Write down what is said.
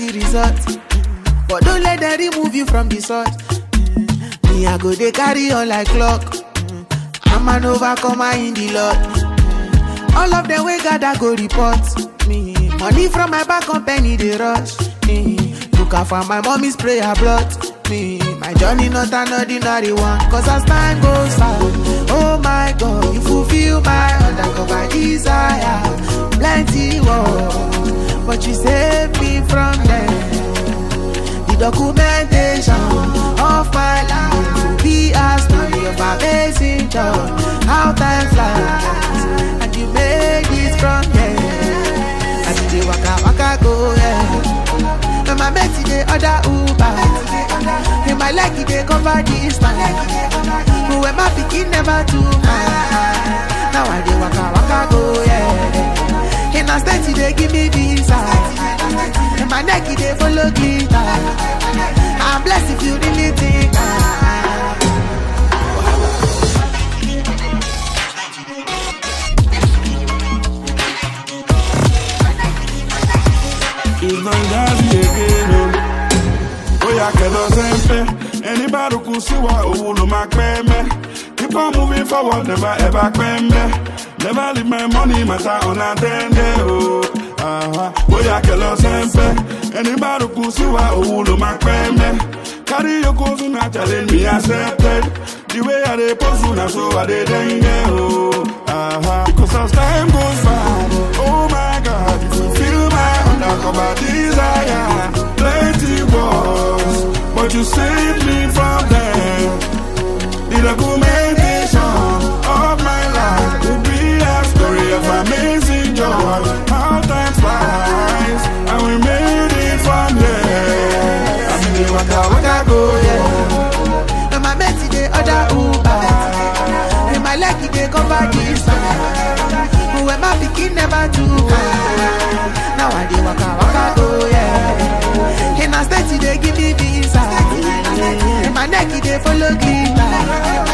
the result. But don't let them remove you from the source. Me, I go, they carry on like clock. I'm an overcomer in the Lord. All of them we gather go report me. Money from my back company, they rush me. Look out for my mommy's prayer blood me. My journey not an ordinary one. Cause as time goes by, oh my God, you fulfill my undercover desire. Plenty war, but you save me from them. The documentation of my life will be a story of amazing joy. How time flies, and you made it from here. I did the waka go, yeah. And my mate the other Uber. In my leg they cover this time. Who am I picking never too much. Now I did waka go, yeah. In a state they give me this side. In my neck they follow glitter. I'm blessed if you really think anybody could see what will my claim. Keep on moving forward, never ever claim me. Never leave my money, matter unattended. Boy, I can't sempe. Anybody could see what will my claim. Carry your goals and not challenge me accepted. The way I dey pursue, now so I dey dengue. Because as time goes by, oh my God, you fulfill my undercover desire. Plenty wars, but you saved me from them. The documentation of my life will be a story of amazing joy. How time flies, and we made it from there. I mean, waka go, yeah. and my mate the other Uber. In my leg they cover this time. Who am I picking never too high. Now I do waka go, yeah. In a state they give me visa. In my neck they follow glitter.